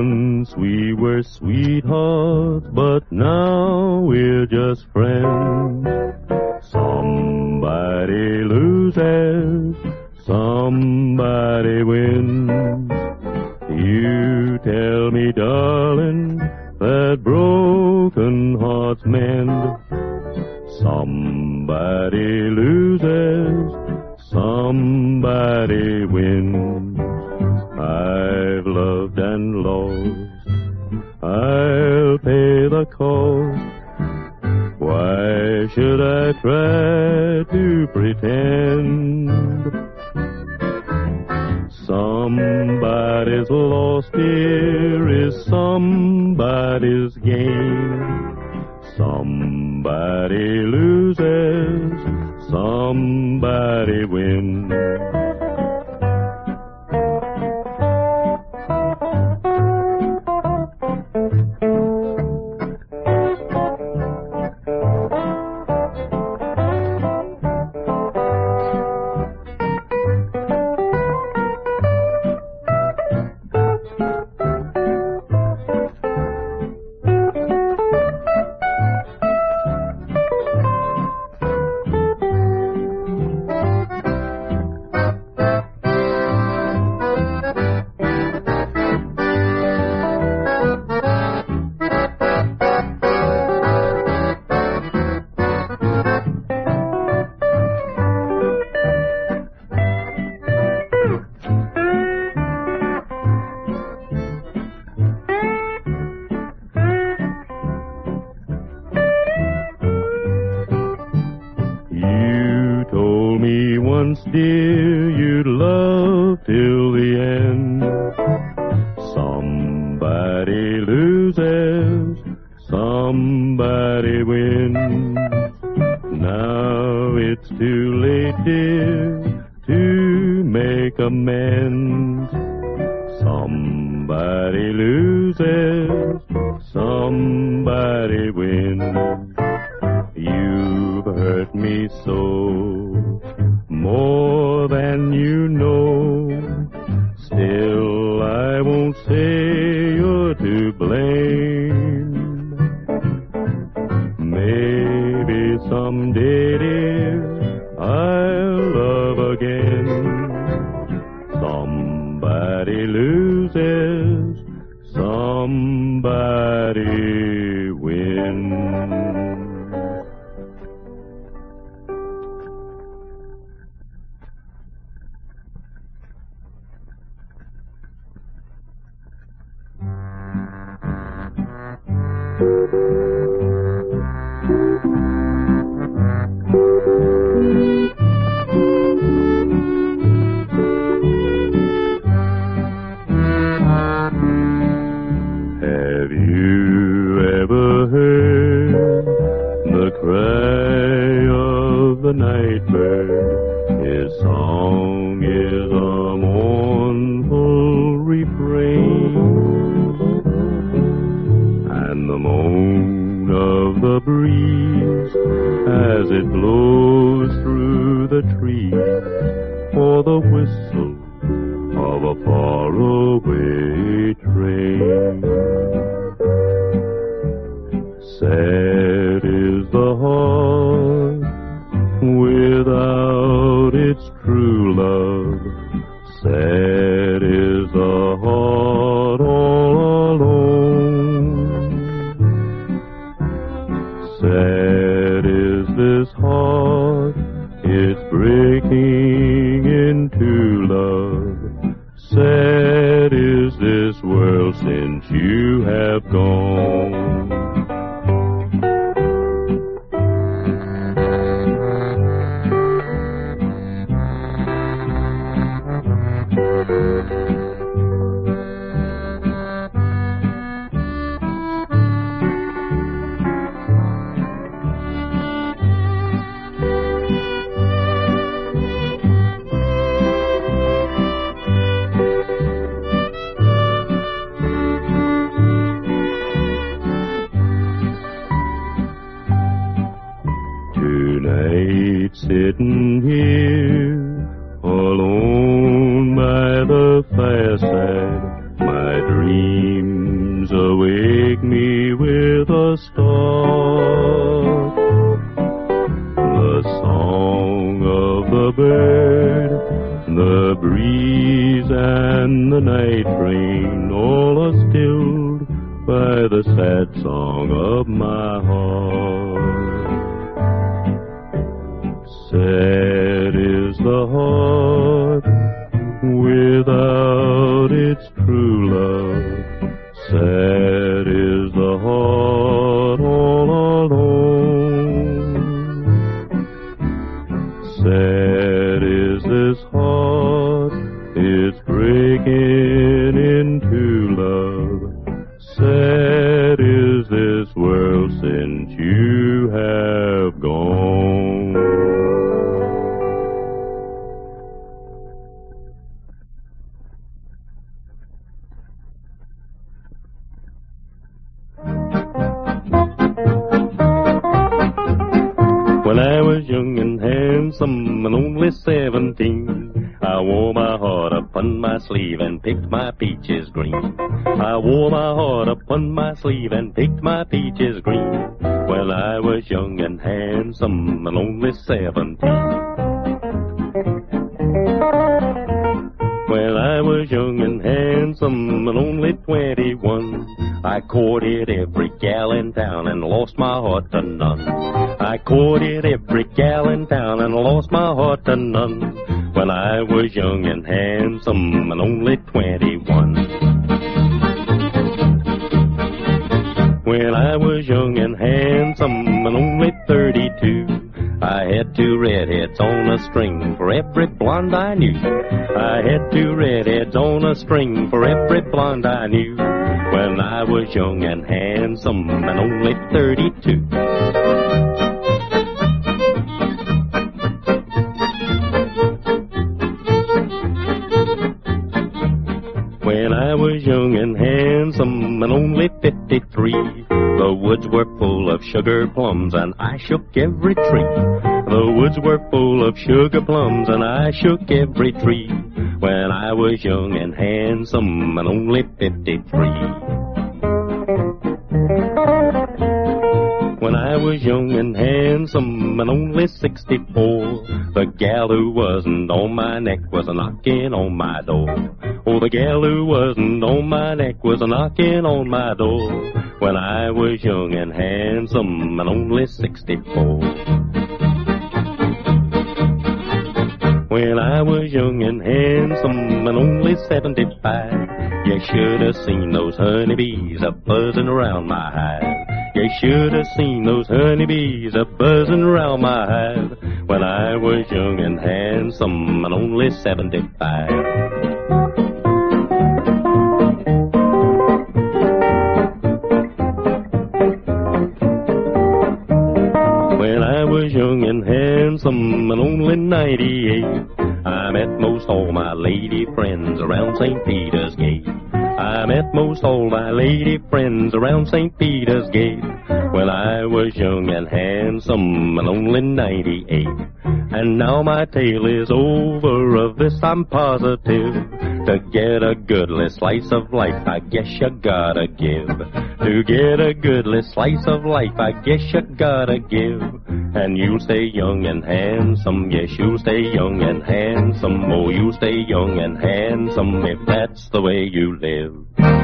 Once we were sweethearts, but now we're just friends. Somebody loses, somebody wins. You tell me, darling, that broken hearts mend. Somebody loses, somebody wins. I've loved and lost, I'll pay the cost. Why should I try to pretend? Somebody's lost here is somebody's gain. Somebody loses, somebody wins. Dear, you'd love till the end. Somebody loses, somebody wins. Now it's too late, dear, to make amends. Somebody loses, somebody wins. You've hurt me so, more than you know. Still, I won't say you're to blame. Maybe someday, dear, I'll love again. Somebody loses, somebody wins. Have you ever heard the cry of the night bird? His song is a mournful refrain, and the moan of the breeze as it blows through the trees, or the whistle of a faraway train. Sad is the heart without its true love. Sad is the heart all alone. Sad is this heart, it's breaking into love. Sad is this world since you have gone. Tonight, sitting here, alone by the fireside, my dream awake me with a start. The song of the bird, the breeze and the night train, all are stilled by the sad song of my heart. Sad is the heart without its true love. Sad is the heart all alone. Sad is this heart, it's breaking into love. Sad is this world since you have gone. When I was young and handsome and only 17, I wore my heart upon my sleeve and picked my peaches green. I wore my heart upon my sleeve and picked my peaches green. When I was young and handsome and only 17. When I was young and handsome and only 21, I courted every gal in town and lost my heart to none. I courted every gal in town and lost my heart to none. When I was young and handsome and only 21. When I was young and handsome and only 32, I had 2 redheads on a string for every blonde I knew. I had 2 redheads on a string for every blonde I knew. When I was young and handsome and only 32. When I was young and handsome and only 53, the woods were full of sugar plums and I shook every tree. The woods were full of sugar plums and I shook every tree. When I was young and handsome and only 53. When I was young and handsome and only 64, the gal who wasn't on my neck was a-knocking on my door. Oh, the gal who wasn't on my neck was a-knocking on my door. When I was young and handsome and only 64. When I was young and handsome and only 75, you should have seen those honeybees a-buzzing around my hive. You should have seen those honeybees a-buzzing around my hive. When I was young and handsome and only 75. When I was young and handsome and only 98, I met most all my lady friends around St. Peter's Gate. I met most all my lady friends around St. Peter's Gate. When I was young and handsome and only 98. And now my tale is over, of this I'm positive. To get a goodly slice of life, I guess you gotta give. To get a goodly slice of life, I guess you gotta give. And you'll stay young and handsome, yes, you'll stay young and handsome. Oh, you'll stay young and handsome if that's the way you live.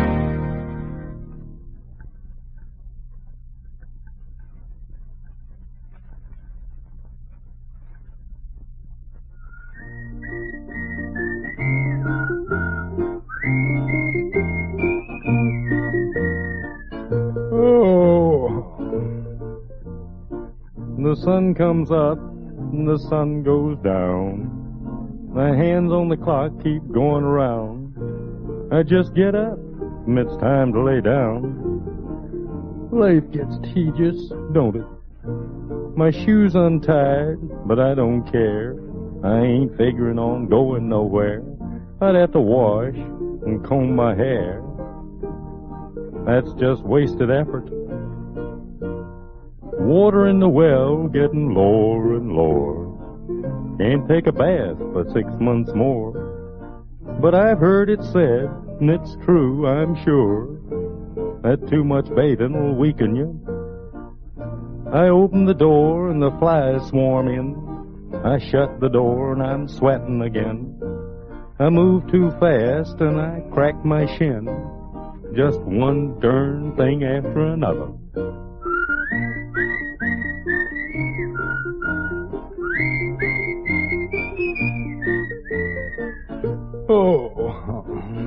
The sun comes up, and the sun goes down. My hands on the clock keep going around. I just get up, and it's time to lay down. Life gets tedious, don't it? My shoes untied, but I don't care. I ain't figuring on going nowhere. I'd have to wash and comb my hair. That's just wasted effort. Water in the well getting lower and lower. Can't take a bath for 6 months more. But I've heard it said, and it's true, I'm sure, That too much bathing will weaken you. I open the door and the flies swarm in. I shut the door and I'm sweating again. I move too fast and I crack my shin. Just one darn thing after another. Oh.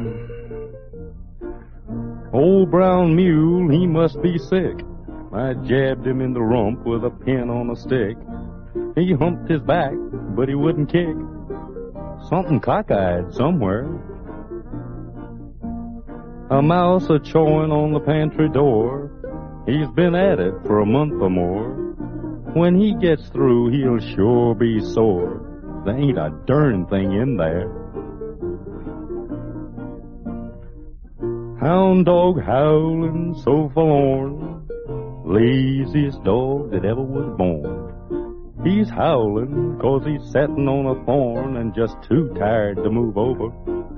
Old brown mule, he must be sick. I jabbed him in the rump with a pin on a stick. He humped his back, but he wouldn't kick. Something cockeyed somewhere. A mouse a-chawing on the pantry door. He's been at it for a month or more. When he gets through, he'll sure be sore. There ain't a darn thing in there. Hound dog howling so forlorn, laziest dog that ever was born. He's howling 'cause he's setting on a thorn and just too tired to move over.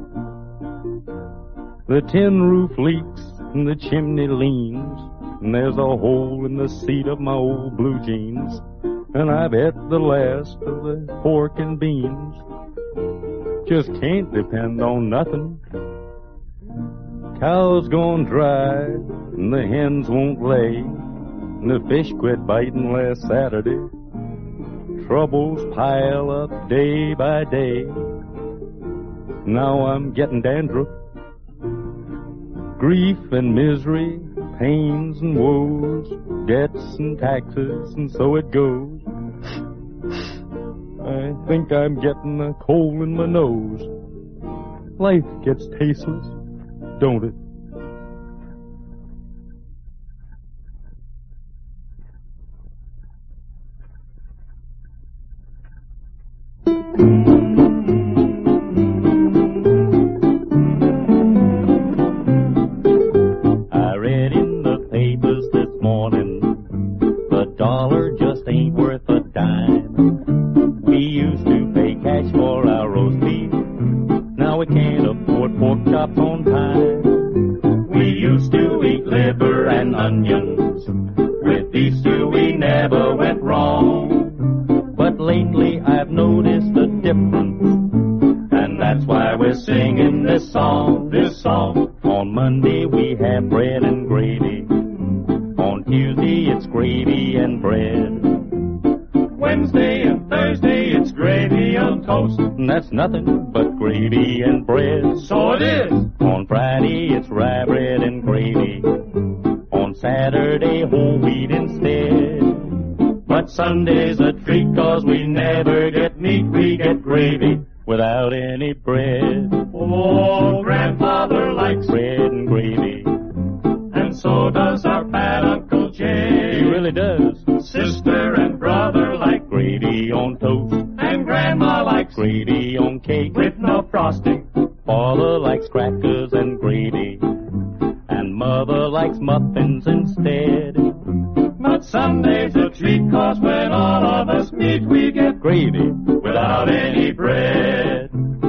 The tin roof leaks and the chimney leans, and there's a hole in the seat of my old blue jeans, and I've ate the last of the pork and beans. Just can't depend on nothing. Cow's gone dry, and the hens won't lay, and the fish quit biting last Saturday. Troubles pile up day by day. Now I'm getting dandruff. Grief and misery, pains and woes, debts and taxes, and so it goes. I think I'm getting a cold in my nose. Life gets tasteless, don't it? I read in the papers this morning, the dollar just ain't worth a dime. We used to pay cash for our roast beef. Now we can't afford pork chops on time. We used to eat liver and onions. With these two we never went wrong. But lately I've noticed a difference, and that's why we're singing this song, this song. On Monday we have bread and gravy. On Tuesday it's gravy and bread. Wednesday and Thursday it's gravy on toast. And that's nothing but gravy and bread. So it is. On Friday it's rye bread and gravy. On Saturday whole wheat instead. But Sunday's a treat 'cause we never get meat, we get gravy without any bread. Oh, grandfather likes bread and gravy, and so does our fat Uncle Jay. He really does. Sister and brother like gravy on toast, and grandma likes gravy on cake with no frosting. Father likes crackers and gravy, and mother likes muffins instead. But Sunday's a treat 'cause when all of us meet, we get gravy without any bread.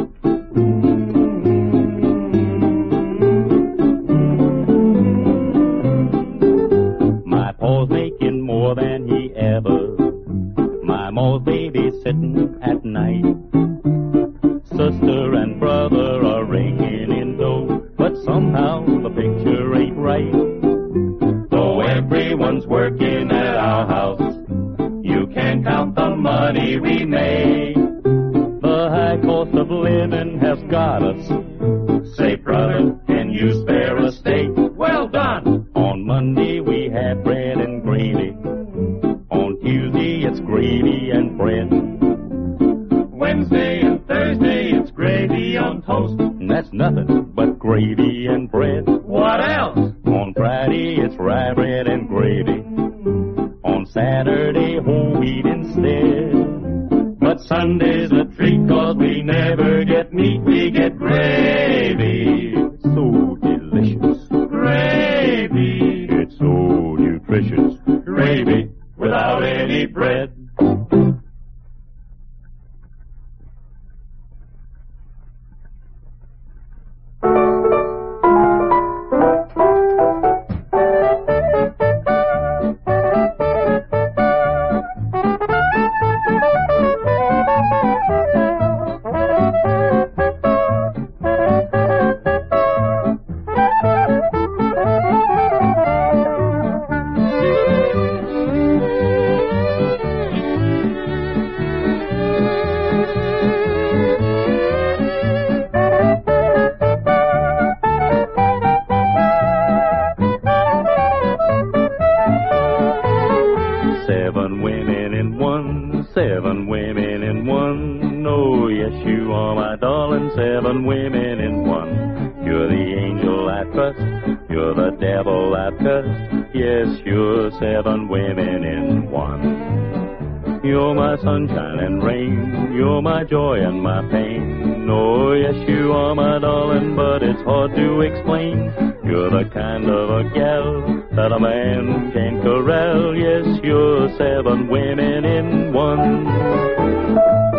My pa's making more than he ever. My ma's babysitting at night. Sister and brother are raking in dough, but somehow the picture ain't right. Though everyone's working at our house, you can't count the money we make. The high cost of living has got us. Say, brother, can you spare a steak? Well done! On Monday we have bread and gravy. On Tuesday it's gravy and bread. Wednesday and Thursday it's gravy on toast. And that's nothing but gravy and bread. What else? On Friday it's rye bread and gravy. On Saturday whole wheat instead. But Sunday's a treat 'cause we never get meat, we get gravy. It's so delicious. Gravy. It's so nutritious. Gravy without any bread. women in one. Oh, yes, you are my darling, 7 women in one. You're the angel I trust, you're the devil I trust. Yes, you're 7 women in one. You're my sunshine and rain, you're my joy and my pain. Oh, yes, you are my darling, but it's hard to explain. You're the kind of a gal that a man can corral. Yes, you're 7 women in one.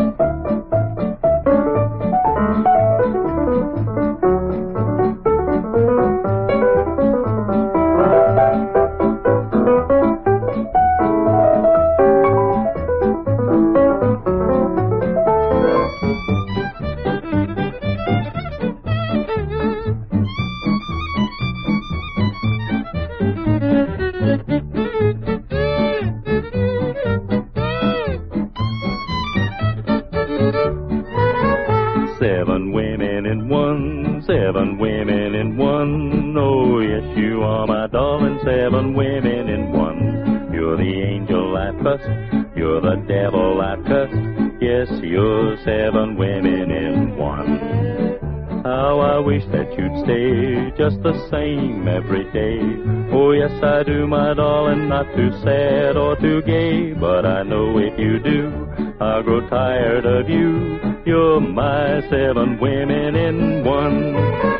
Seven women in one, 7 women in one. Oh, yes, you are my darling, 7 women in one. You're the angel I trust, you're the devil I trust. Yes, you're 7 women in one. How I wish that you'd stay just the same every day. Oh, yes, I do, my darling, not too sad or too gay. But I know if you do, I'll grow tired of you. You're my 7 women in one.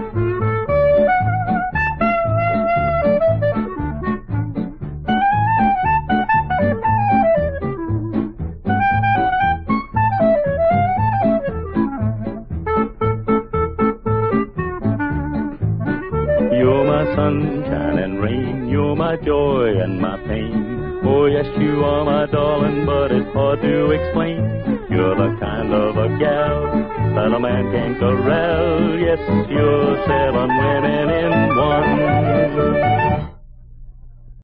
You're my sunshine and rain, you're my joy and my pain. Oh, yes, you are my darling, but it's hard to explain. You're the kind of a gal that a man can corral. Yes, you're 7 women in one.